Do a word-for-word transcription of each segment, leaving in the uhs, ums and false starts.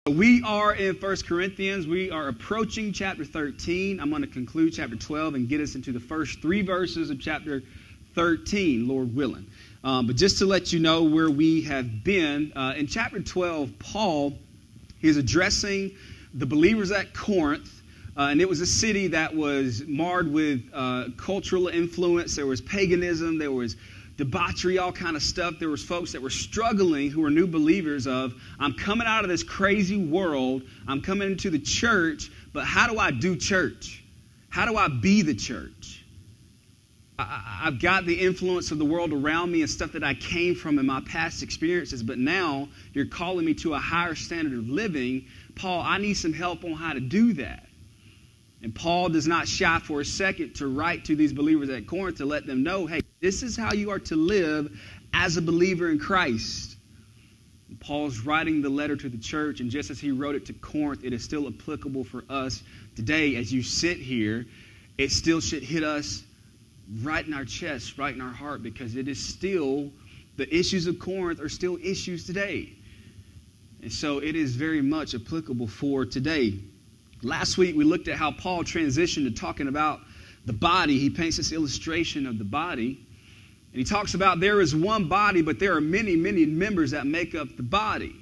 We are in First Corinthians. We are approaching chapter thirteen. I'm going to conclude chapter twelve and get us into the first three verses of chapter thirteen, Lord willing. Um, but just to let you know where we have been, uh, in chapter twelve, Paul is addressing the believers at Corinth. Uh, and it was a city that was marred with uh, cultural influence. There was paganism. There was debauchery, all kind of stuff. There was folks that were struggling who were new believers of, I'm coming out of this crazy world. I'm coming into the church, but how do I do church? How do I be the church? I, I've got the influence of the world around me and stuff that I came from in my past experiences, but now you're calling me to a higher standard of living. Paul, I need some help on how to do that. And Paul does not shy for a second to write to these believers at Corinth to let them know, hey, this is how you are to live as a believer in Christ. And Paul's writing the letter to the church, and just as he wrote it to Corinth, it is still applicable for us today. As you sit here, it still should hit us right in our chest, right in our heart, because it is still, the issues of Corinth are still issues today. And so it is very much applicable for today. Last week, we looked at how Paul transitioned to talking about the body. He paints this illustration of the body. And he talks about there is one body, but there are many, many members that make up the body.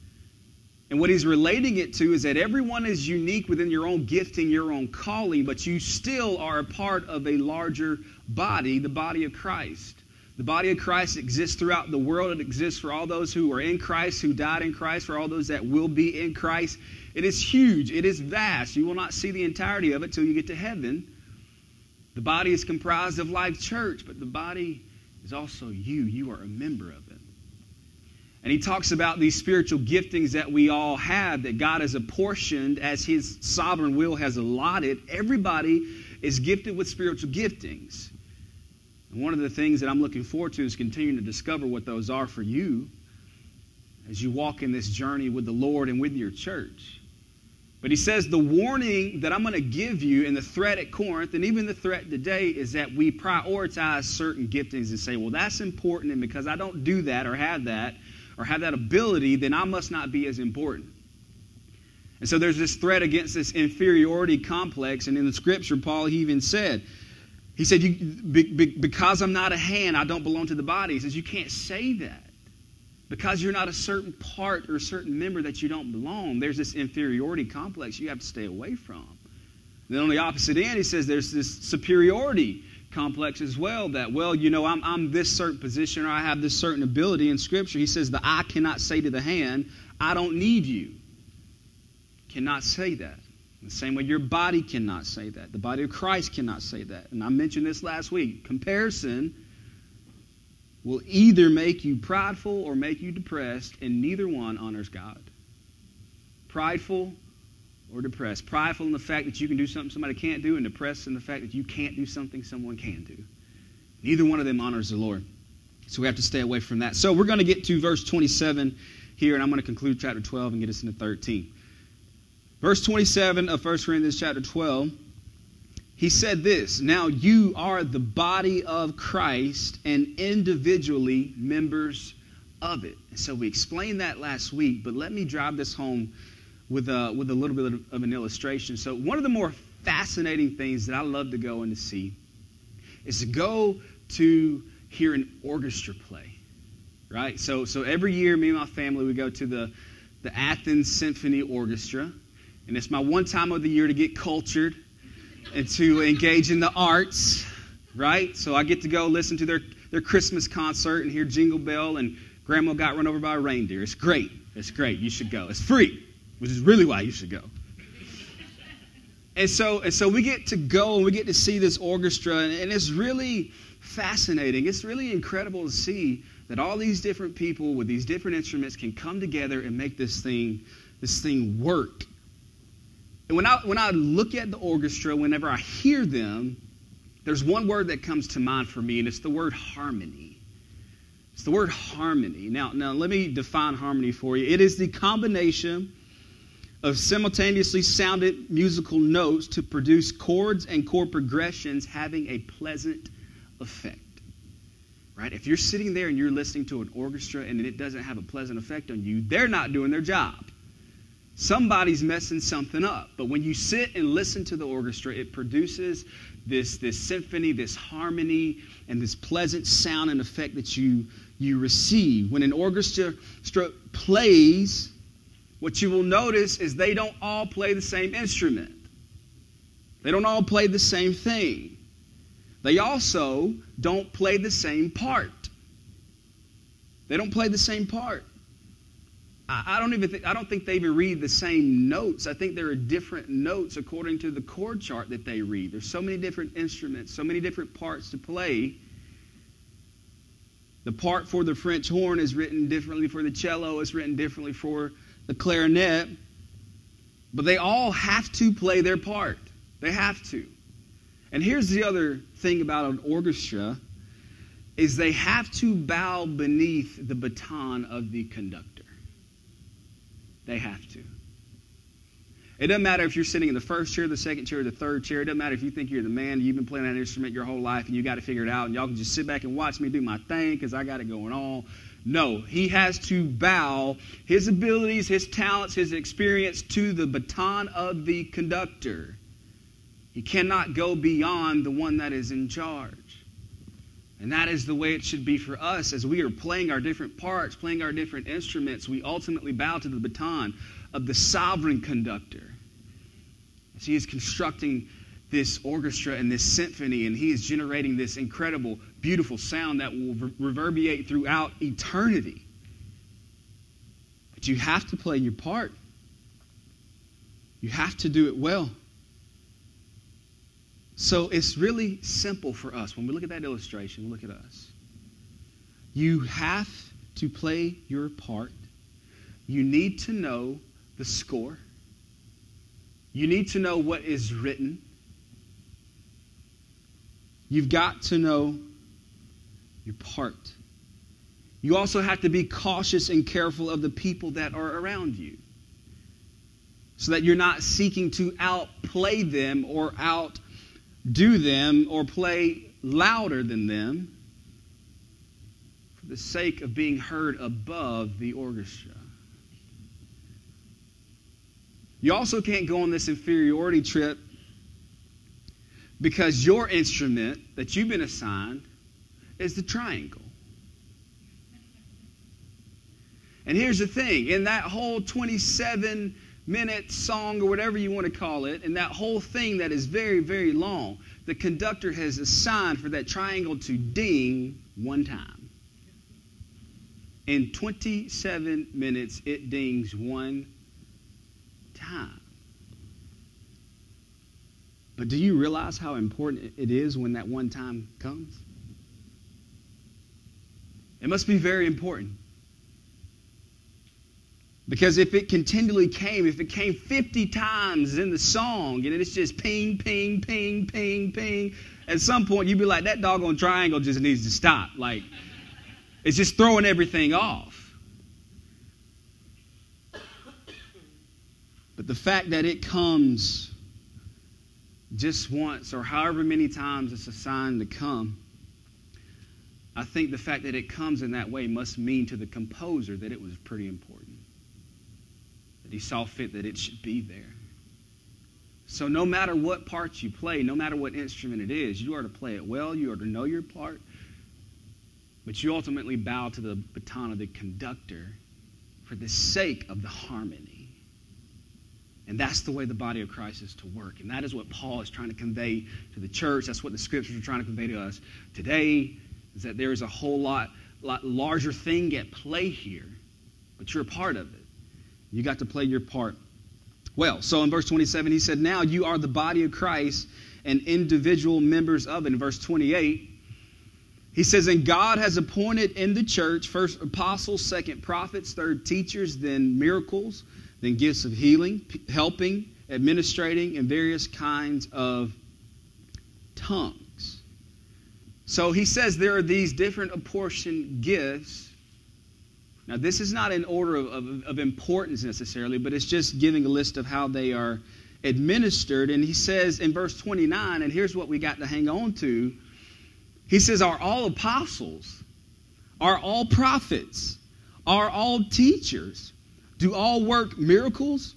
And what he's relating it to is that everyone is unique within your own gifting, your own calling, but you still are a part of a larger body, the body of Christ. The body of Christ exists throughout the world. It exists for all those who are in Christ, who died in Christ, for all those that will be in Christ. It is huge. It is vast. You will not see the entirety of it till you get to heaven. The body is comprised of Life Church, but the body is also you. You are a member of it. And he talks about these spiritual giftings that we all have, that God has apportioned as His sovereign will has allotted. Everybody is gifted with spiritual giftings. And one of the things that I'm looking forward to is continuing to discover what those are for you as you walk in this journey with the Lord and with your church. But he says the warning that I'm going to give you and the threat at Corinth and even the threat today is that we prioritize certain giftings and say, well, that's important, and because I don't do that or have that or have that ability, then I must not be as important. And so there's this threat against this inferiority complex. And in the scripture, Paul, he even said, he said, you, be, be, because I'm not a hand, I don't belong to the body. He says, you can't say that. Because you're not a certain part or a certain member that you don't belong, there's this inferiority complex you have to stay away from. And then on the opposite end, he says there's this superiority complex as well, that, well, you know, I'm, I'm this certain position or I have this certain ability. In Scripture, he says the eye cannot say to the hand, I don't need you. Cannot say that. In the same way your body cannot say that. The body of Christ cannot say that. And I mentioned this last week. Comparison will either make you prideful or make you depressed, and neither one honors God. Prideful or depressed. Prideful in the fact that you can do something somebody can't do, and depressed in the fact that you can't do something someone can do. Neither one of them honors the Lord. So we have to stay away from that. So we're going to get to verse twenty-seven here, and I'm going to conclude chapter twelve and get us into thirteen. Verse twenty-seven of First Corinthians chapter twelve. He said this, now you are the body of Christ and individually members of it. And so we explained that last week, but let me drive this home with a, with a little bit of, of an illustration. So one of the more fascinating things that I love to go and to see is to go to hear an orchestra play, right? So, so every year, me and my family, we go to the, the Athens Symphony Orchestra, and it's my one time of the year to get cultured and to engage in the arts, right? So I get to go listen to their, their Christmas concert and hear Jingle Bell and Grandma got run over by a reindeer. It's great. It's great. You should go. It's free, which is really why you should go. And so, and so we get to go and we get to see this orchestra, and, and it's really fascinating. It's really incredible to see that all these different people with these different instruments can come together and make this thing, this thing work. And when I, when I look at the orchestra, whenever I hear them, there's one word that comes to mind for me, and it's the word harmony. It's the word harmony. Now, now let me define harmony for you. It is the combination of simultaneously sounded musical notes to produce chords and chord progressions having a pleasant effect. Right? If you're sitting there and you're listening to an orchestra and it doesn't have a pleasant effect on you, they're not doing their job. somebody's messing something up. But when you sit and listen to the orchestra, it produces this, this symphony, this harmony, and this pleasant sound and effect that you, you receive. When an orchestra plays, what you will notice is they don't all play the same instrument. They don't all play the same thing. They also don't play the same part. They don't play the same part. I, I don't even think, I don't think they even read the same notes. I think there are different notes according to the chord chart that they read. There's so many different instruments, so many different parts to play. The part for the French horn is written differently for the cello. It's written differently for the clarinet. But they all have to play their part. They have to. And here's the other thing about an orchestra, is they have to bow beneath the baton of the conductor. They have to. It doesn't matter if you're sitting in the first chair, the second chair, the third chair. It doesn't matter if you think you're the man, you've been playing that instrument your whole life and you got to figure it out and y'all can just sit back and watch me do my thing because I got it going on. No, he has to bow his abilities, his talents, his experience to the baton of the conductor. He cannot go beyond the one that is in charge. And that is the way it should be for us as we are playing our different parts, playing our different instruments. We ultimately bow to the baton of the sovereign conductor. As he is constructing this orchestra and this symphony, and he is generating this incredible, beautiful sound that will re- reverberate throughout eternity. But you have to play your part. You have to do it well. So it's really simple for us. When we look at that illustration, look at us. You have to play your part. You need to know the score. You need to know what is written. You've got to know your part. You also have to be cautious and careful of the people that are around you, so that you're not seeking to outplay them or out do them or play louder than them for the sake of being heard above the orchestra. You also can't go on this inferiority trip because your instrument that you've been assigned is the triangle. And here's the thing, in that whole twenty-seven minute song or whatever you want to call it, and that whole thing that is very, very long, the conductor has assigned for that triangle to ding one time. In twenty-seven minutes, it dings one time. But do you realize how important it is when that one time comes? It must be very important. Because if it continually came, if it came fifty times in the song, and it's just ping, ping, ping, ping, ping, at some point you'd be like, that doggone triangle just needs to stop. Like, it's just throwing everything off. But the fact that it comes just once, or however many times it's assigned to come, I think the fact that it comes in that way must mean to the composer that it was pretty important. He saw fit that it should be there. So no matter what part you play, no matter what instrument it is, you are to play it well, you are to know your part, but you ultimately bow to the baton of the conductor for the sake of the harmony. And that's the way the body of Christ is to work. And that is what Paul is trying to convey to the church. That's what the scriptures are trying to convey to us today, is that there is a whole lot, lot larger thing at play here, but you're a part of it. You got to play your part well. So in verse twenty-seven, he said, now you are the body of Christ and individual members of it. In verse twenty-eight, he says, and God has appointed in the church first apostles, second prophets, third teachers, then miracles, then gifts of healing, helping, administrating, and various kinds of tongues. So he says there are these different apportioned gifts. Now, this is not in order of, of, of importance necessarily, but it's just giving a list of how they are administered. And he says in verse twenty-nine, and here's what we got to hang on to. He says, are all apostles? Are all prophets? Are all teachers? Do all work miracles?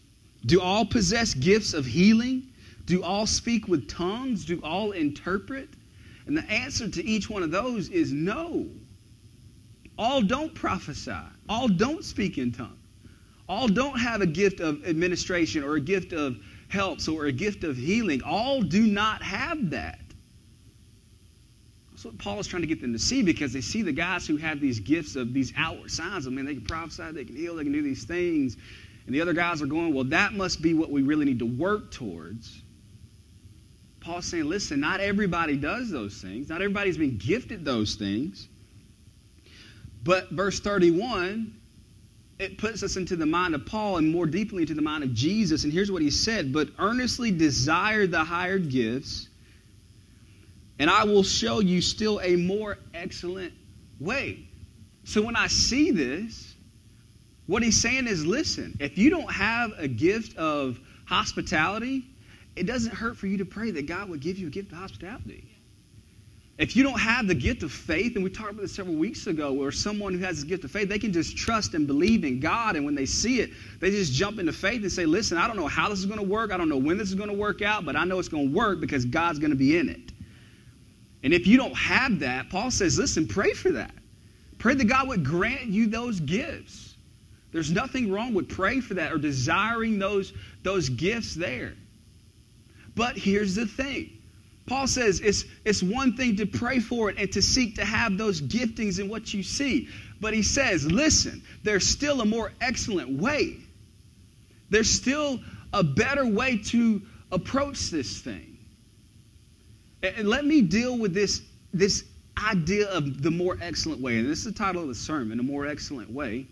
Do all possess gifts of healing? Do all speak with tongues? Do all interpret? And the answer to each one of those is no. All don't prophesy. All don't speak in tongues. All don't have a gift of administration or a gift of helps or a gift of healing. All do not have that. That's what Paul is trying to get them to see, because they see the guys who have these gifts of these outward signs. I mean, they can prophesy, they can heal, they can do these things. And the other guys are going, well, that must be what we really need to work towards. Paul's saying, listen, not everybody does those things. Not everybody's been gifted those things. But verse thirty-one, it puts us into the mind of Paul and more deeply into the mind of Jesus. And here's what he said: but earnestly desire the higher gifts, and I will show you still a more excellent way. So when I see this, what he's saying is, listen, if you don't have a gift of hospitality, it doesn't hurt for you to pray that God would give you a gift of hospitality. If you don't have the gift of faith, and we talked about this several weeks ago, where someone who has this gift of faith, they can just trust and believe in God, and when they see it, they just jump into faith and say, listen, I don't know how this is going to work, I don't know when this is going to work out, but I know it's going to work because God's going to be in it. And if you don't have that, Paul says, listen, pray for that. Pray that God would grant you those gifts. There's nothing wrong with praying for that or desiring those, those gifts there. But here's the thing. Paul says it's, it's one thing to pray for it and to seek to have those giftings in what you see. But he says, listen, there's still a more excellent way. There's still a better way to approach this thing. And, and let me deal with this, this idea of the more excellent way. And this is the title of the sermon, A More Excellent Way.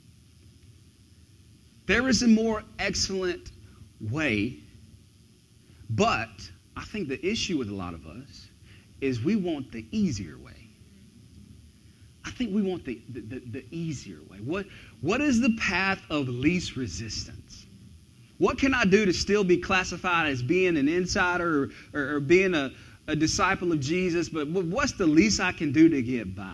There is a more excellent way, but I think the issue with a lot of us is we want the easier way. I think we want the, the, the, the easier way. What, what is the path of least resistance? What can I do to still be classified as being an insider or, or, or being a, a disciple of Jesus, but what's the least I can do to get by?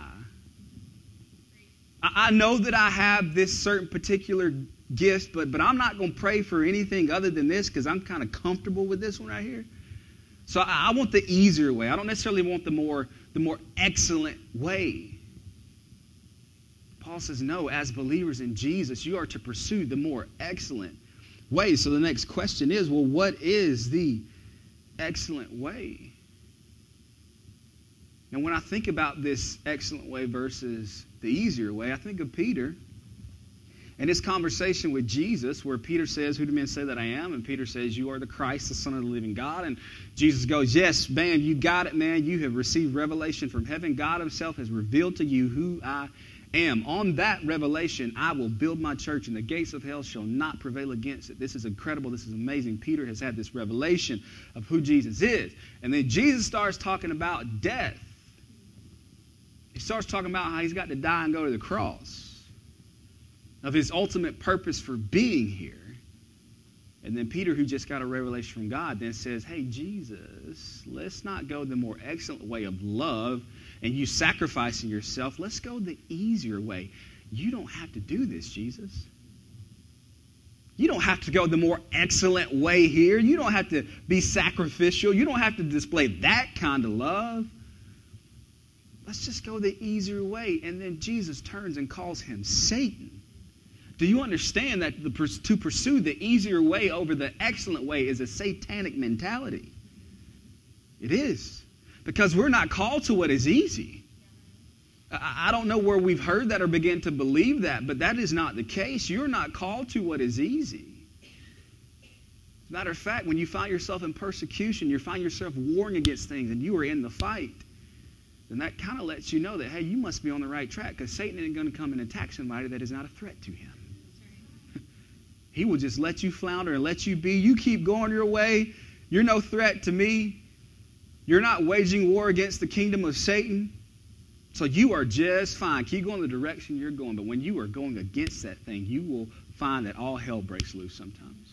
I, I know that I have this certain particular gift, but, but I'm not going to pray for anything other than this because I'm kind of comfortable with this one right here. So I, I want the easier way. I don't necessarily want the more, the more excellent way. Paul says, no, as believers in Jesus, you are to pursue the more excellent way. So the next question is, well, what is the excellent way? And when I think about this excellent way versus the easier way, I think of Peter and his conversation with Jesus, where Peter says, who do men say that I am? And Peter says, you are the Christ, the Son of the living God. And Jesus goes, yes, man, you got it, man. You have received revelation from heaven. God himself has revealed to you who I am. On that revelation, I will build my church, and the gates of hell shall not prevail against it. This is incredible. This is amazing. Peter has had this revelation of who Jesus is. And then Jesus starts talking about death. He starts talking about how he's got to die and go to the cross, of his ultimate purpose for being here. And then Peter, who just got a revelation from God, then says, hey, Jesus, let's not go the more excellent way of love and you sacrificing yourself. Let's go the easier way. You don't have to do this, Jesus. You don't have to go the more excellent way here. You don't have to be sacrificial. You don't have to display that kind of love. Let's just go the easier way. And then Jesus turns and calls him Satan. Do you understand that the, to pursue the easier way over the excellent way is a satanic mentality? It is. Because we're not called to what is easy. I, I don't know where we've heard that or begin to believe that, but that is not the case. You're not called to what is easy. As a matter of fact, when you find yourself in persecution, you find yourself warring against things, and you are in the fight, then that kind of lets you know that, hey, you must be on the right track, because Satan isn't going to come and attack somebody that is not a threat to him. He will just let you flounder and let you be. You keep going your way. You're no threat to me. You're not waging war against the kingdom of Satan. So you are just fine. Keep going the direction you're going. But when you are going against that thing, you will find that all hell breaks loose sometimes.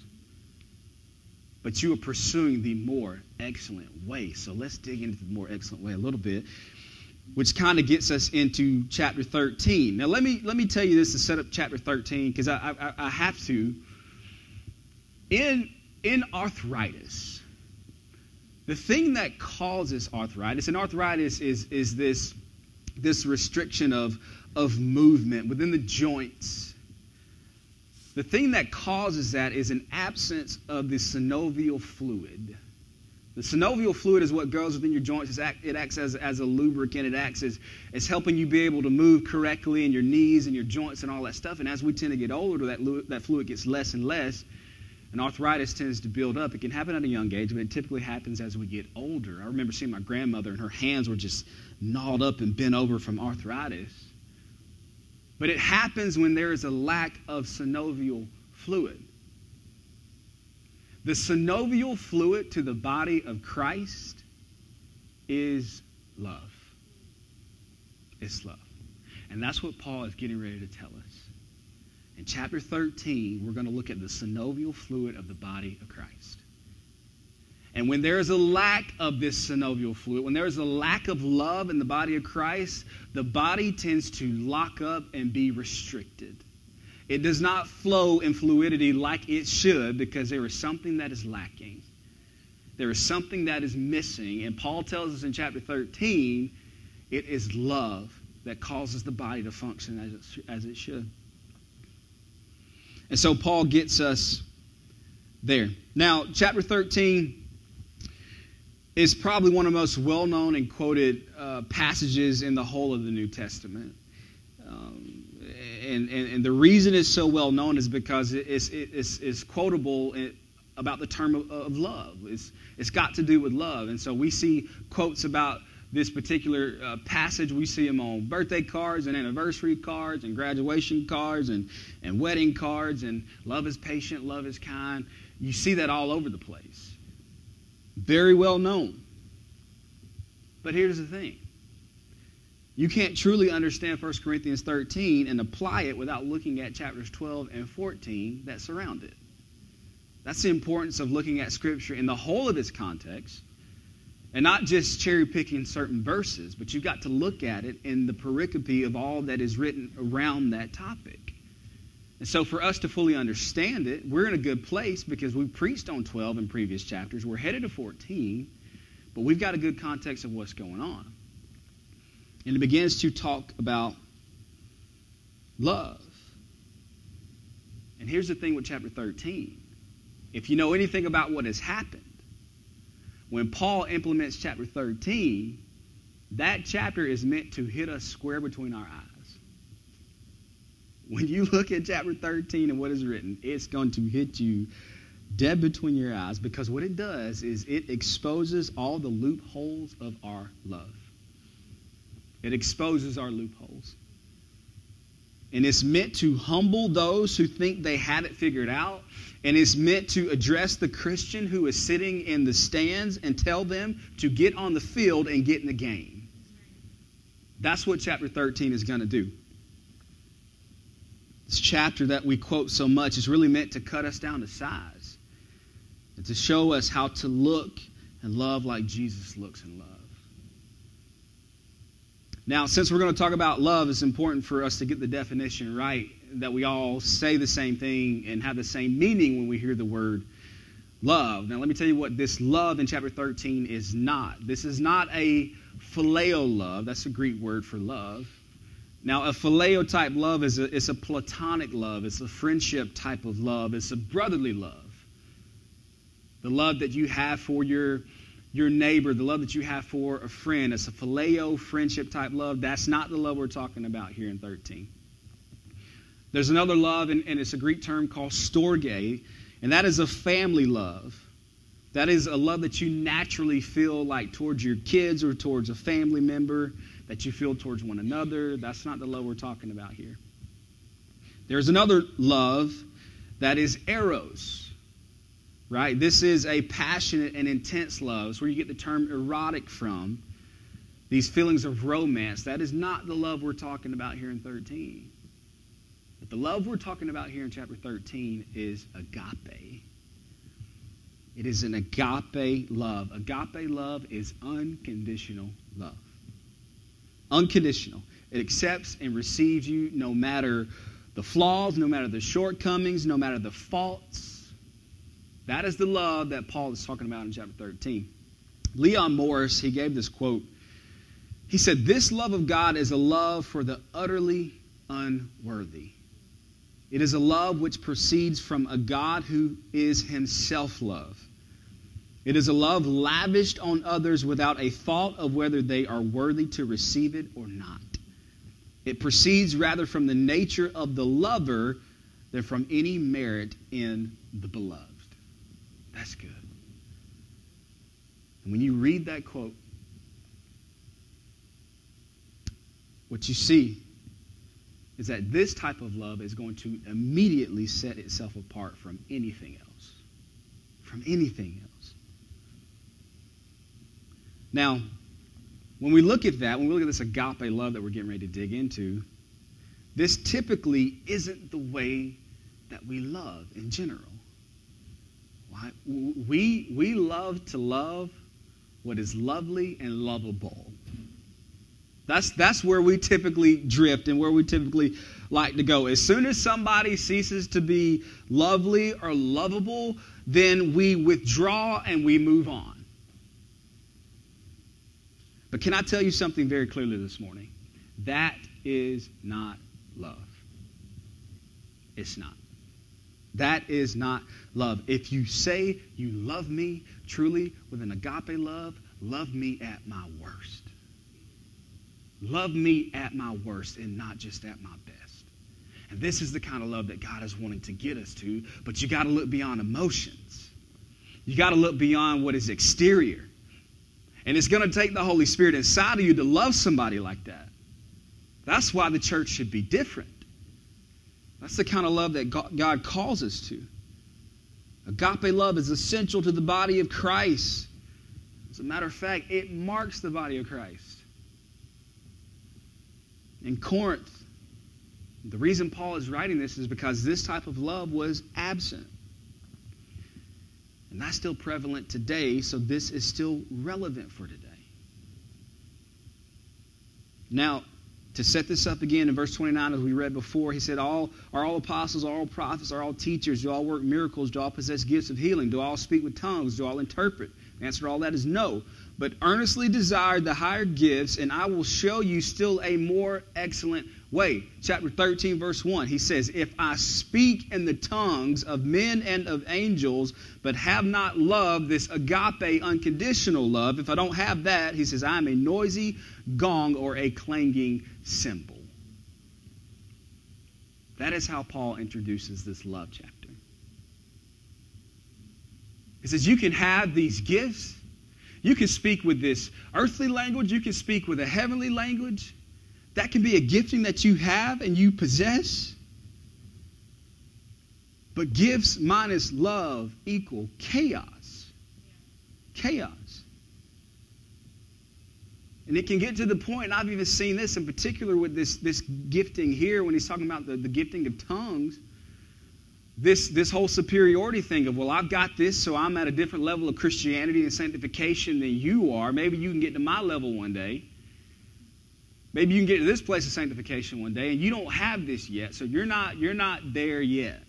But you are pursuing the more excellent way. So let's dig into the more excellent way a little bit, which kind of gets us into chapter thirteen. Now, let me let me tell you this to set up chapter thirteen, because I, I, I have to. In, in arthritis, the thing that causes arthritis, and arthritis is, is this, this restriction of, of movement within the joints. The thing that causes that is an absence of the synovial fluid. The synovial fluid is what goes within your joints. It acts as, as a lubricant. It acts as, as helping you be able to move correctly in your knees and your joints and all that stuff. And as we tend to get older, that, that fluid gets less and less, and arthritis tends to build up. It can happen at a young age, but it typically happens as we get older. I remember seeing my grandmother, and her hands were just gnawed up and bent over from arthritis. But it happens when there is a lack of synovial fluid. The synovial fluid to the body of Christ is love. It's love. And that's what Paul is getting ready to tell us. In chapter thirteen, we're going to look at the synovial fluid of the body of Christ. And when there is a lack of this synovial fluid, when there is a lack of love in the body of Christ, the body tends to lock up and be restricted. It does not flow in fluidity like it should because there is something that is lacking. There is something that is missing. And Paul tells us in chapter thirteen, it is love that causes the body to function as it, as it should. And so Paul gets us there. Now, chapter thirteen is probably one of the most well-known and quoted uh, passages in the whole of the New Testament. Um, And, and, and the reason it's so well known is because it's, it's, it's quotable about the term of, of love. It's, it's got to do with love. And so we see quotes about this particular uh, passage. We see them on birthday cards and anniversary cards and graduation cards and, and wedding cards. And love is patient, love is kind. You see that all over the place. Very well known. But here's the thing. You can't truly understand First Corinthians thirteen and apply it without looking at chapters twelve and fourteen that surround it. That's the importance of looking at Scripture in the whole of its context and not just cherry-picking certain verses, but you've got to look at it in the pericope of all that is written around that topic. And so for us to fully understand it, we're in a good place because we preached on twelve in previous chapters. We're headed to fourteen, but we've got a good context of what's going on. And it begins to talk about love. And here's the thing with chapter thirteen. If you know anything about what has happened, when Paul implements chapter thirteen, that chapter is meant to hit us square between our eyes. When you look at chapter thirteen and what is written, it's going to hit you dead between your eyes, because what it does is it exposes all the loopholes of our love. It exposes our loopholes. And it's meant to humble those who think they had it figured out. And it's meant to address the Christian who is sitting in the stands and tell them to get on the field and get in the game. That's what chapter thirteen is going to do. This chapter that we quote so much is really meant to cut us down to size and to show us how to look and love like Jesus looks and loves. Now, since we're going to talk about love, it's important for us to get the definition right, that we all say the same thing and have the same meaning when we hear the word love. Now, let me tell you what this love in chapter thirteen is not. This is not a phileo love. That's a Greek word for love. Now, a phileo type love is a, it's a platonic love. It's a friendship type of love. It's a brotherly love. The love that you have for your Your neighbor, the love that you have for a friend. It's a phileo friendship type love. That's not the love we're talking about here in thirteen. There's another love, and, and it's a Greek term called storge, and that is a family love. That is a love that you naturally feel like towards your kids or towards a family member, that you feel towards one another. That's not the love we're talking about here. There's another love that is eros. Right? This is a passionate and intense love. It's where you get the term erotic from. These feelings of romance. That is not the love we're talking about here in thirteen. But the love we're talking about here in chapter thirteen is agape. It is an agape love. Agape love is unconditional love. Unconditional. It accepts and receives you no matter the flaws, no matter the shortcomings, no matter the faults. That is the love that Paul is talking about in chapter thirteen. Leon Morris, he gave this quote. He said, "This love of God is a love for the utterly unworthy. It is a love which proceeds from a God who is himself love. It is a love lavished on others without a thought of whether they are worthy to receive it or not. It proceeds rather from the nature of the lover than from any merit in the beloved." That's good. And when you read that quote, what you see is that this type of love is going to immediately set itself apart from anything else. From anything else. Now, when we look at that, when we look at this agape love that we're getting ready to dig into, this typically isn't the way that we love in general. Why? We, we love to love what is lovely and lovable. That's, that's where we typically drift and where we typically like to go. As soon as somebody ceases to be lovely or lovable, then we withdraw and we move on. But can I tell you something very clearly this morning? That is not love. It's not. That is not love. If you say you love me truly with an agape love, love me at my worst. Love me at my worst and not just at my best. And this is the kind of love that God is wanting to get us to, but you got to look beyond emotions. You got to look beyond what is exterior. And it's going to take the Holy Spirit inside of you to love somebody like that. That's why the church should be different. That's the kind of love that God calls us to. Agape love is essential to the body of Christ. As a matter of fact, it marks the body of Christ. In Corinth, the reason Paul is writing this is because this type of love was absent. And that's still prevalent today, so this is still relevant for today. Now, to set this up again in verse twenty-nine, as we read before, he said, all, are all apostles, are all prophets, are all teachers, do all work miracles, do all possess gifts of healing, do all speak with tongues, do all interpret? The answer to all that is no. But earnestly desire the higher gifts, and I will show you still a more excellent way. Chapter thirteen, verse one, he says, if I speak in the tongues of men and of angels, but have not love, this agape, unconditional love, if I don't have that, he says, I am a noisy gong or a clanging cymbal. That is how Paul introduces this love chapter. He says, you can have these gifts. You can speak with this earthly language. You can speak with a heavenly language. That can be a gifting that you have and you possess. But gifts minus love equal chaos. Chaos. And it can get to the point, and I've even seen this in particular with this, this gifting here, when he's talking about the, the gifting of tongues. This, this whole superiority thing of, well, I've got this, so I'm at a different level of Christianity and sanctification than you are. Maybe you can get to my level one day. Maybe you can get to this place of sanctification one day, and you don't have this yet, so you're not, you're not there yet.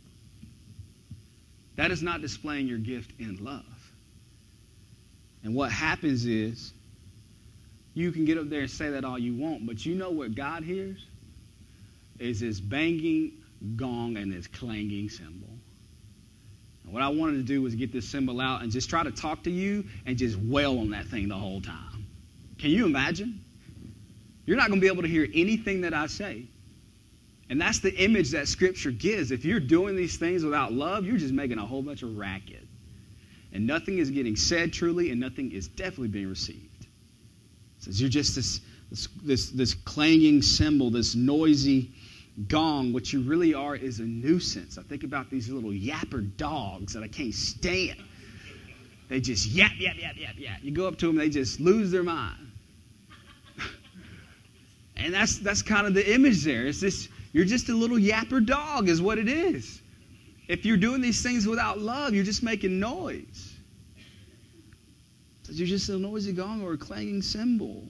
That is not displaying your gift in love. And what happens is, you can get up there and say that all you want, but you know what God hears? Is this banging gong and this clanging cymbal. And what I wanted to do was get this cymbal out and just try to talk to you and just wail on that thing the whole time. Can you imagine? You're not going to be able to hear anything that I say. And that's the image that Scripture gives. If you're doing these things without love, you're just making a whole bunch of racket. And nothing is getting said truly, and nothing is definitely being received. It says you're just this, this, this, this clanging cymbal, this noisy gong. What you really are is a nuisance. I think about these little yapper dogs that I can't stand. They just yap, yap, yap, yap, yap. You go up to them, they just lose their mind. And that's that's kind of the image there. It's this, you're just a little yapper dog is what it is. If you're doing these things without love, you're just making noise. So you're just a noisy gong or a clanging cymbal.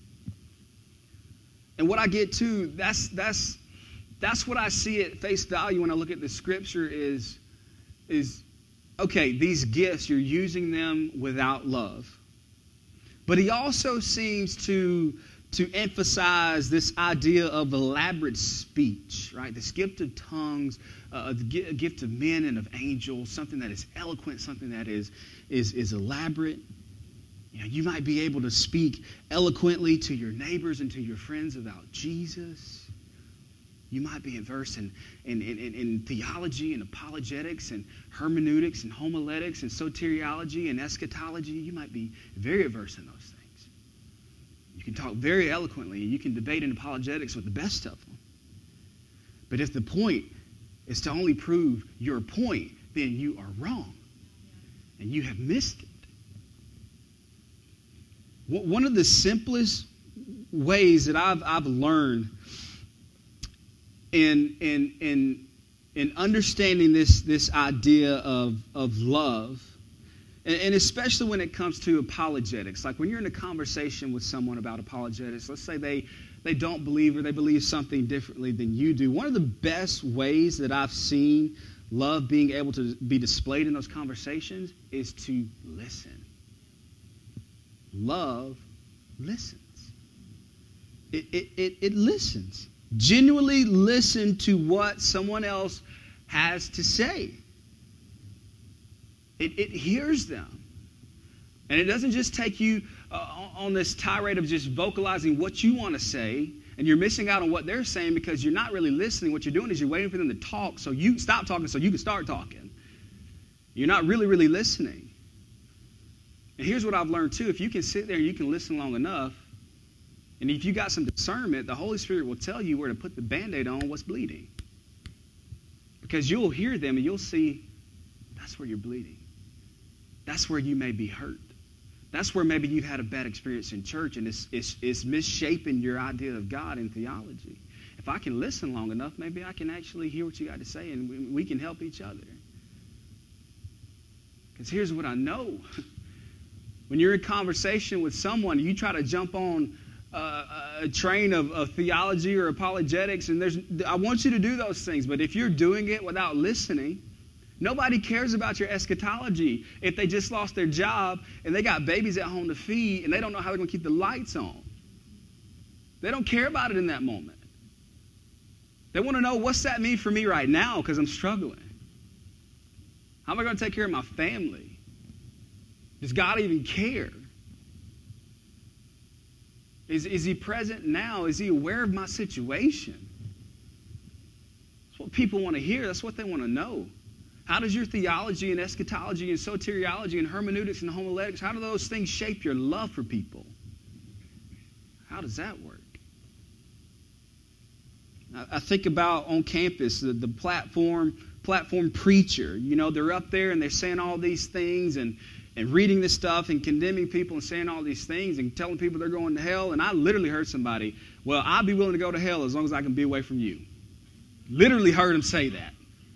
And what I get to, that's that's That's what I see at face value when I look at the Scripture is, is okay, these gifts, you're using them without love. But he also seems to, to emphasize this idea of elaborate speech, right? This gift of tongues, uh, the a gift of men and of angels, something that is eloquent, something that is, is, is elaborate. You know, you might be able to speak eloquently to your neighbors and to your friends about Jesus. You might be versed in, in, in, in theology and apologetics and hermeneutics and homiletics and soteriology and eschatology. You might be very versed in those things. You can talk very eloquently and you can debate in apologetics with the best of them. But if the point is to only prove your point, then you are wrong. And you have missed it. One of the simplest ways that I've, I've learned in, in, in, in understanding this, this idea of, of love, and, and especially when it comes to apologetics, like when you're in a conversation with someone about apologetics, let's say they, they don't believe or they believe something differently than you do. One of the best ways that I've seen love being able to be displayed in those conversations is to listen. Love listens. It, it, it, it listens. Genuinely listen to what someone else has to say. It, it hears them. And it doesn't just take you uh, on this tirade of just vocalizing what you want to say, and you're missing out on what they're saying because you're not really listening. What you're doing is you're waiting for them to talk, so you stop talking so you can start talking. You're not really, really listening. And here's what I've learned too. If you can sit there and you can listen long enough, and if you got some discernment, the Holy Spirit will tell you where to put the Band-Aid on what's bleeding. Because you'll hear them and you'll see that's where you're bleeding. That's where you may be hurt. That's where maybe you've had a bad experience in church and it's, it's, it's misshaping your idea of God and theology. If I can listen long enough, maybe I can actually hear what you got to say and we, we can help each other. Because here's what I know. When you're in conversation with someone, you try to jump on uh, a train of, of theology or apologetics, and there's, I want you to do those things. But if you're doing it without listening, nobody cares about your eschatology if they just lost their job and they got babies at home to feed and they don't know how they're going to keep the lights on. They don't care about it in that moment. They want to know, what's that mean for me right now because I'm struggling? How am I going to take care of my family? Does God even care? Is, is he present now? Is he aware of my situation? That's what people want to hear. That's what they want to know. How does your theology and eschatology and soteriology and hermeneutics and homiletics, how do those things shape your love for people? How does that work? I, I think about on campus, the, the platform, platform preacher. You know, they're up there and they're saying all these things and And reading this stuff and condemning people and saying all these things and telling people they're going to hell. And I literally heard somebody, well, I'd be willing to go to hell as long as I can be away from you. Literally heard him say that.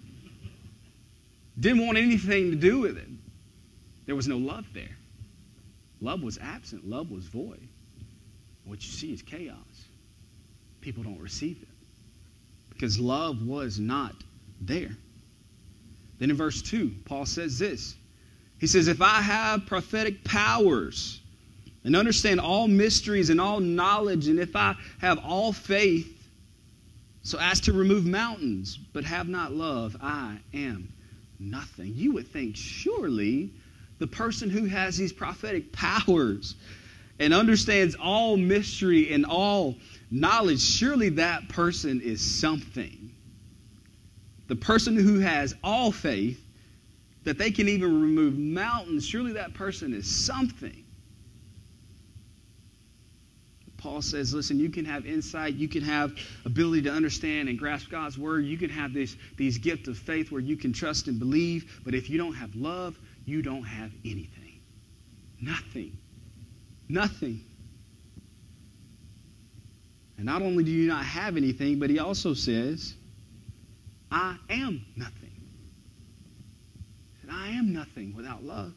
Didn't want anything to do with it. There was no love there. Love was absent. Love was void. What you see is chaos. People don't receive it because love was not there. Then in verse two, Paul says this. He says, if I have prophetic powers and understand all mysteries and all knowledge, and if I have all faith so as to remove mountains, but have not love, I am nothing. You would think surely the person who has these prophetic powers and understands all mystery and all knowledge, surely that person is something. The person who has all faith, that they can even remove mountains, surely that person is something. Paul says, listen, you can have insight, you can have ability to understand and grasp God's word, you can have this, these gifts of faith where you can trust and believe, but if you don't have love, you don't have anything. Nothing. Nothing. And not only do you not have anything, but he also says, I am nothing. I am nothing without love.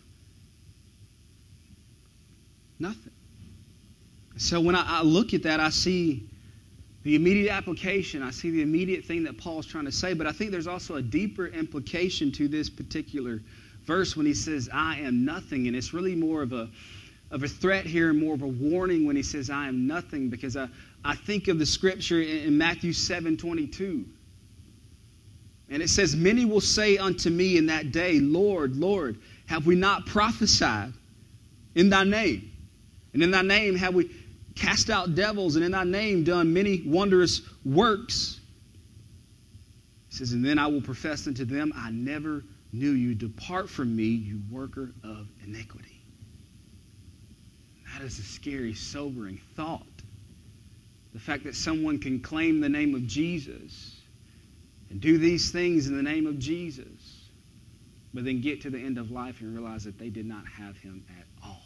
Nothing. So when I, I look at that, I see the immediate application. I see the immediate thing that Paul's trying to say. But I think there's also a deeper implication to this particular verse when he says, I am nothing. And it's really more of a, of a threat here and more of a warning when he says, I am nothing. Because I, I think of the scripture in, in Matthew seven twenty-two. And it says, many will say unto me in that day, Lord, Lord, have we not prophesied in thy name? And in thy name have we cast out devils, and in thy name done many wondrous works? He says, and then I will profess unto them, I never knew you. Depart from me, you worker of iniquity. That is a scary, sobering thought. The fact that someone can claim the name of Jesus and do these things in the name of Jesus, but then get to the end of life and realize that they did not have him at all.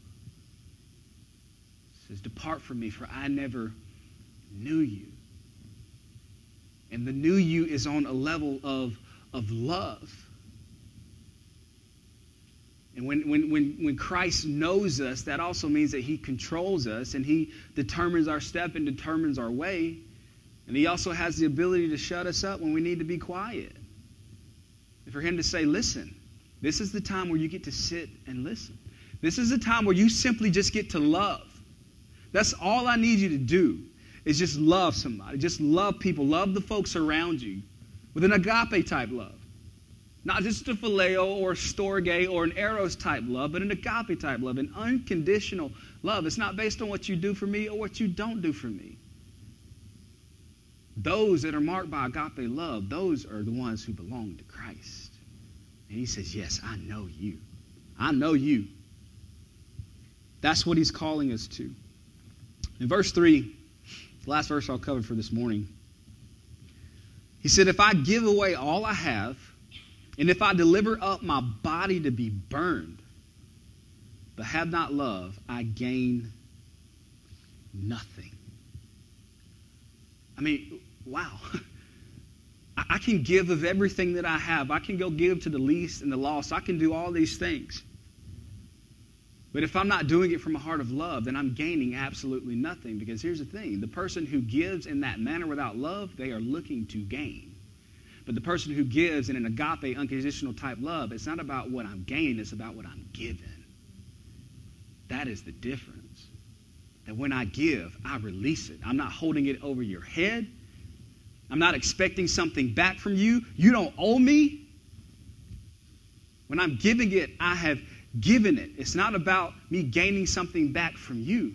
It says, depart from me, for I never knew you. And the knew you is on a level of, of love. And when, when, when, when Christ knows us, that also means that he controls us and he determines our step and determines our way. And he also has the ability to shut us up when we need to be quiet. And for him to say, listen, this is the time where you get to sit and listen. This is the time where you simply just get to love. That's all I need you to do, is just love somebody. Just love people. Love the folks around you with an agape type love. Not just a phileo or a storge or an eros type love, but an agape type love, an unconditional love. It's not based on what you do for me or what you don't do for me. Those that are marked by agape love, those are the ones who belong to Christ. And he says, yes, I know you. I know you. That's what he's calling us to. In verse three, the last verse I'll cover for this morning, he said, if I give away all I have, and if I deliver up my body to be burned, but have not love, I gain nothing. I mean, wow. I can give of everything that I have. I can go give to the least and the lost. I can do all these things. But if I'm not doing it from a heart of love, then I'm gaining absolutely nothing. Because here's the thing. The person who gives in that manner without love, they are looking to gain. But the person who gives in an agape, unconditional type love, it's not about what I'm gaining. It's about what I'm given. That is the difference. That when I give, I release it. I'm not holding it over your head. I'm not expecting something back from you. You don't owe me. When I'm giving it, I have given it. It's not about me gaining something back from you.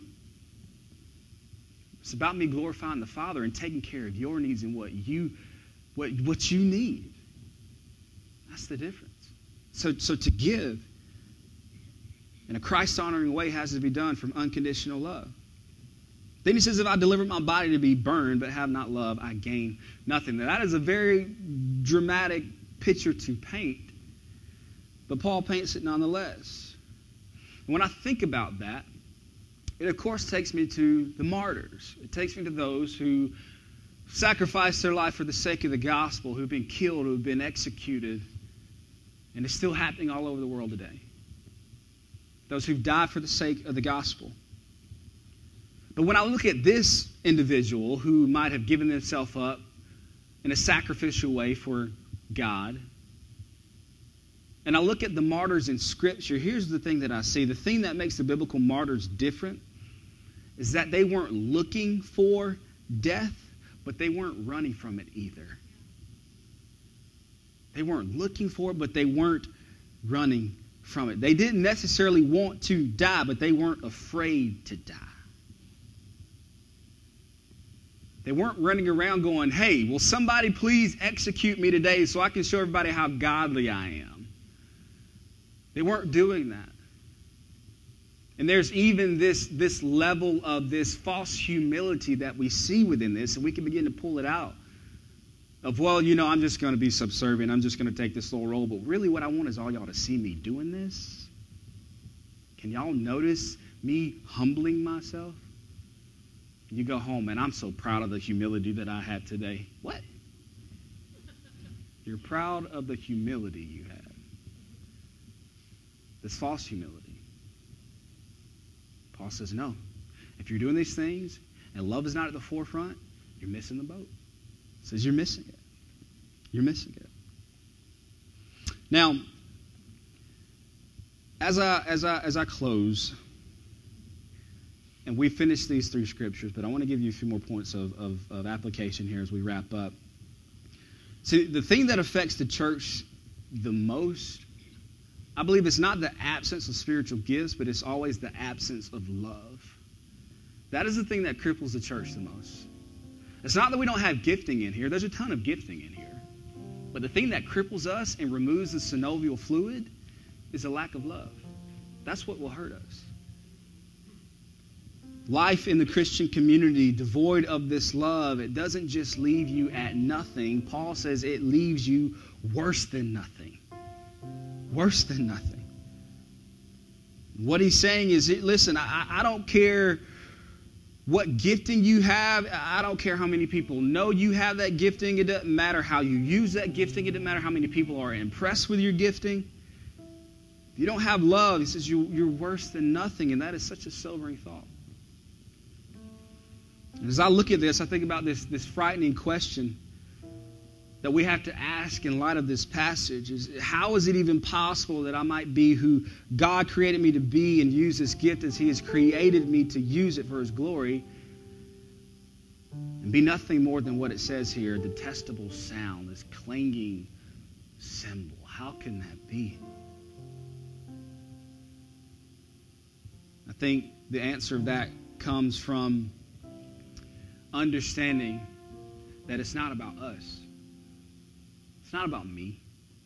It's about me glorifying the Father and taking care of your needs and what you, what, what you need. That's the difference. So, so to give in a Christ-honoring way has to be done from unconditional love. Then he says, if I deliver my body to be burned but have not love, I gain nothing. Now, that is a very dramatic picture to paint, but Paul paints it nonetheless. And when I think about that, it of course takes me to the martyrs. It takes me to those who sacrificed their life for the sake of the gospel, who've been killed, who've been executed, and it's still happening all over the world today. Those who've died for the sake of the gospel. But when I look at this individual who might have given themselves up in a sacrificial way for God, and I look at the martyrs in Scripture, here's the thing that I see. The thing that makes the biblical martyrs different is that they weren't looking for death, but they weren't running from it either. They weren't looking for it, but they weren't running from it. They didn't necessarily want to die, but they weren't afraid to die. They weren't running around going, hey, will somebody please execute me today so I can show everybody how godly I am? They weren't doing that. And there's even this, this level of this false humility that we see within this, and we can begin to pull it out. Of, well, you know, I'm just going to be subservient. I'm just going to take this little role. But really what I want is all y'all to see me doing this. Can y'all notice me humbling myself? You go home, and I'm so proud of the humility that I had today. What? You're proud of the humility you had. This false humility. Paul says, no. If you're doing these things and love is not at the forefront, you're missing the boat. He says you're missing it. You're missing it. Now, As I, as I, as I close, and we finish these three scriptures, but I want to give you a few more points of, of, of application here as we wrap up. See, the thing that affects the church the most, I believe it's not the absence of spiritual gifts, but it's always the absence of love. That is the thing that cripples the church the most. It's not that we don't have gifting in here. There's a ton of gifting in here. But the thing that cripples us and removes the synovial fluid is a lack of love. That's what will hurt us. Life in the Christian community devoid of this love, it doesn't just leave you at nothing. Paul says it leaves you worse than nothing. Worse than nothing. What he's saying is, listen, I, I don't care what gifting you have. I don't care how many people know you have that gifting. It doesn't matter how you use that gifting. It doesn't matter how many people are impressed with your gifting. If you don't have love, he says you, you're worse than nothing. And that is such a sobering thought. And as I look at this, I think about this, this frightening question that we have to ask in light of this passage is, how is it even possible that I might be who God created me to be and use this gift as he has created me to use it for his glory and be nothing more than what it says here, a detestable sound, this clanging cymbal? How can that be? I think the answer of that comes from understanding that it's not about us. It's not about me.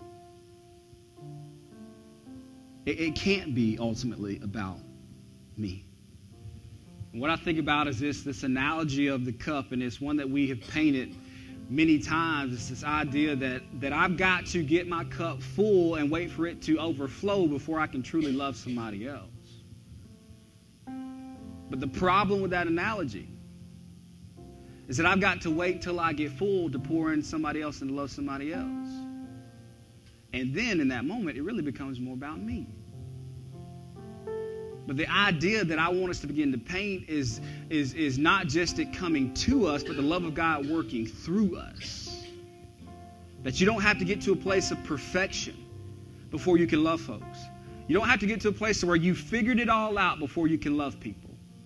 It, it can't be ultimately about me. And what I think about is this, this analogy of the cup, and it's one that we have painted many times. It's this idea that, that I've got to get my cup full and wait for it to overflow before I can truly love somebody else. But the problem with that analogy is that I've got to wait till I get full to pour in somebody else and to love somebody else. And then in that moment, it really becomes more about me. But the idea that I want us to begin to paint is, is, is not just it coming to us, but the love of God working through us. That you don't have to get to a place of perfection before you can love folks. You don't have to get to a place where you figured it all out before you can love people.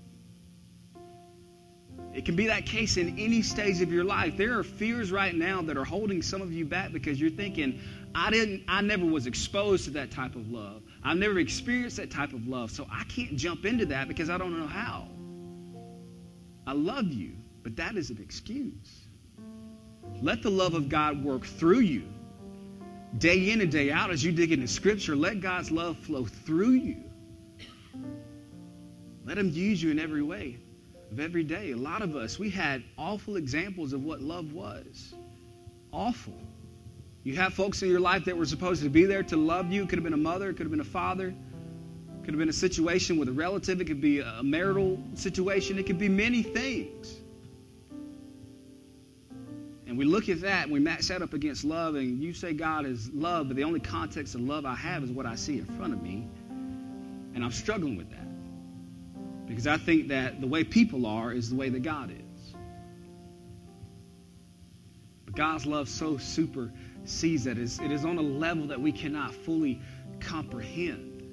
It can be that case in any stage of your life. There are fears right now that are holding some of you back because you're thinking, I didn't, I never was exposed to that type of love. I've never experienced that type of love, so I can't jump into that because I don't know how. I love you, but that is an excuse. Let the love of God work through you. Day in and day out as you dig into Scripture, let God's love flow through you. Let him use you in every way. Of every day. A lot of us, we had awful examples of what love was. Awful. You have folks in your life that were supposed to be there to love you. It could have been a mother. It could have been a father. It could have been a situation with a relative. It could be a marital situation. It could be many things. And we look at that and we match that up against love, and you say God is love, but the only context of love I have is what I see in front of me. And I'm struggling with that. Because I think that the way people are is the way that God is. But God's love so supersedes that. It is on a level that we cannot fully comprehend.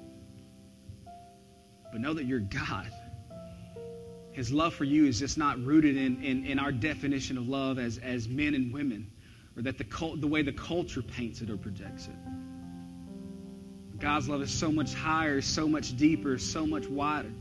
But know that you're God. His love for you is just not rooted in, in, in our definition of love as, as men and women, or that the cult, the way the culture paints it or projects it. God's love is so much higher, so much deeper, so much wider.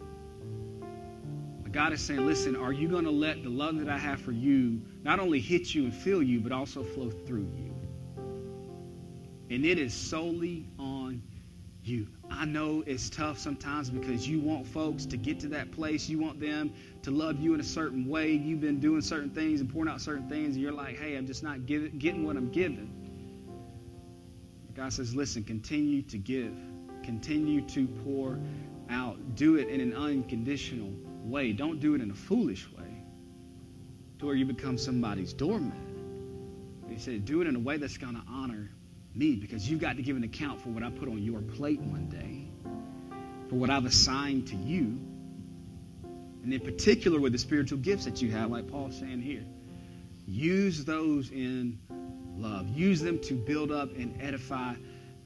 God is saying, listen, are you going to let the love that I have for you not only hit you and fill you, but also flow through you? And it is solely on you. I know it's tough sometimes because you want folks to get to that place. You want them to love you in a certain way. You've been doing certain things and pouring out certain things, and you're like, hey, I'm just not give, getting what I'm giving. God says, listen, continue to give. Continue to pour out. Do it in an unconditional way. Don't do it in a foolish way to where you become somebody's doormat. He said, do it in a way that's going to honor me, because you've got to give an account for what I put on your plate one day, for what I've assigned to you, and in particular with the spiritual gifts that you have, like Paul's saying here. Use those in love. Use them to build up and edify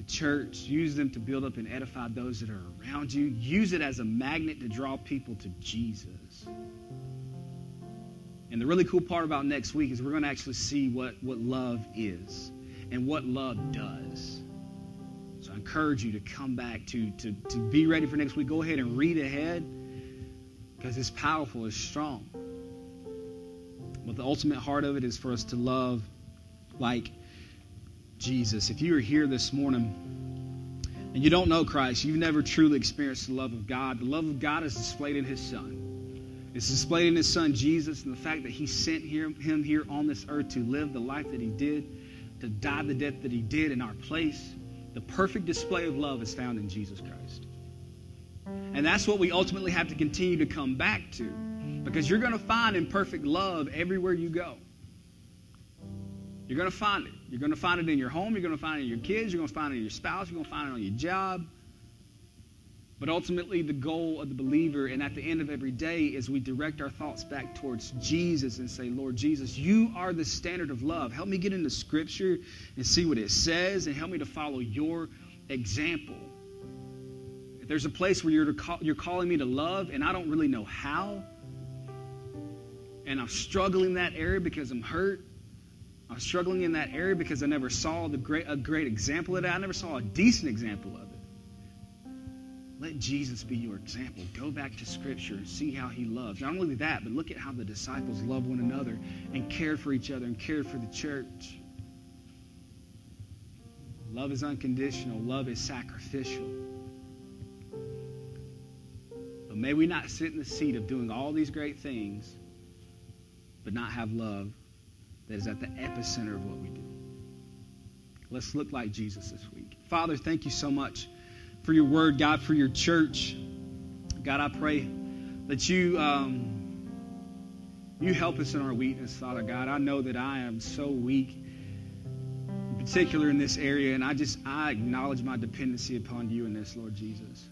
the church. Use them to build up and edify those that are around you. Use it as a magnet to draw people to Jesus. And the really cool part about next week is we're going to actually see what, what love is and what love does. So I encourage you to come back, to, to, to be ready for next week. Go ahead and read ahead because it's powerful, it's strong. But the ultimate heart of it is for us to love like Jesus. If you are here this morning and you don't know Christ, you've never truly experienced the love of God. The love of God is displayed in his Son. It's displayed in his Son, Jesus, and the fact that he sent him here on this earth to live the life that he did, to die the death that he did in our place. The perfect display of love is found in Jesus Christ. And that's what we ultimately have to continue to come back to, because you're going to find imperfect love everywhere you go. You're going to find it. You're going to find it in your home. You're going to find it in your kids. You're going to find it in your spouse. You're going to find it on your job. But ultimately, the goal of the believer, and at the end of every day, is we direct our thoughts back towards Jesus and say, Lord Jesus, you are the standard of love. Help me get into Scripture and see what it says, and help me to follow your example. If there's a place where you're, to call, you're calling me to love, and I don't really know how, and I'm struggling in that area because I'm hurt, I'm struggling in that area because I never saw the great, a great example of that. I never saw a decent example of it. Let Jesus be your example. Go back to Scripture and see how he loves. Not only that, but look at how the disciples loved one another and cared for each other and cared for the church. Love is unconditional. Love is sacrificial. But may we not sit in the seat of doing all these great things, but not have love that is at the epicenter of what we do. Let's look like Jesus this week. Father, thank you so much for your word, God, for your church. God, I pray that you um, you help us in our weakness, Father God. I know that I am so weak, in particular in this area, and I just, I acknowledge my dependency upon you in this, Lord Jesus.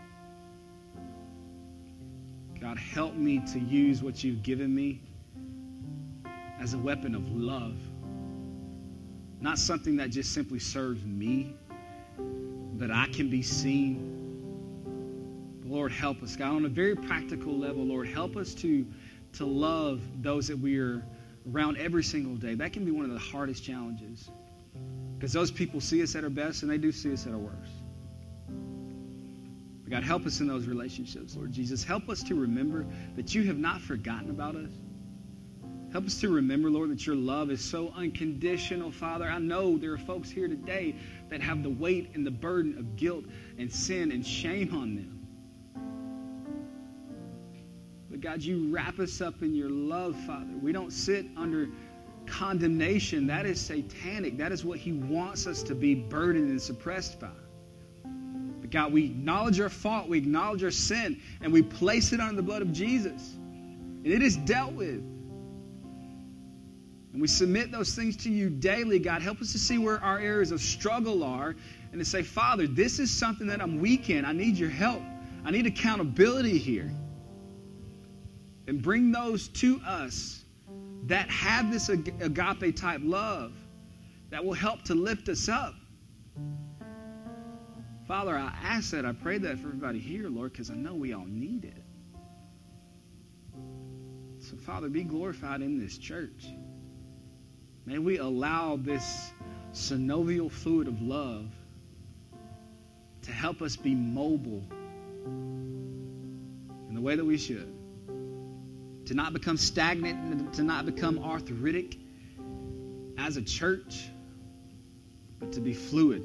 God, help me to use what you've given me as a weapon of love, not something that just simply serves me, that I can be seen. But Lord, help us, God, on a very practical level. Lord, help us to, to love those that we are around every single day. That can be one of the hardest challenges, because those people see us at our best and they do see us at our worst. But God, help us in those relationships, Lord Jesus. Help us to remember that you have not forgotten about us. Help us to remember, Lord, that your love is so unconditional, Father. I know there are folks here today that have the weight and the burden of guilt and sin and shame on them. But God, you wrap us up in your love, Father. We don't sit under condemnation. That is satanic. That is what he wants us to be burdened and suppressed by. But God, we acknowledge our fault. We acknowledge our sin, and we place it under the blood of Jesus. And it is dealt with. And we submit those things to you daily, God. Help us to see where our areas of struggle are and to say, Father, this is something that I'm weak in. I need your help. I need accountability here. And bring those to us that have this agape type love that will help to lift us up. Father, I ask that. I pray that for everybody here, Lord, because I know we all need it. So, Father, be glorified in this church. May we allow this synovial fluid of love to help us be mobile in the way that we should. To not become stagnant, to not become arthritic as a church, but to be fluid.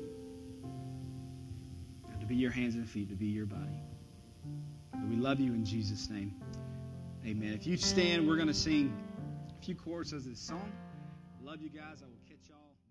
And to be your hands and feet, to be your body. And we love you in Jesus' name. Amen. If you stand, we're going to sing a few choruses of this song. Love you guys. I will catch y'all.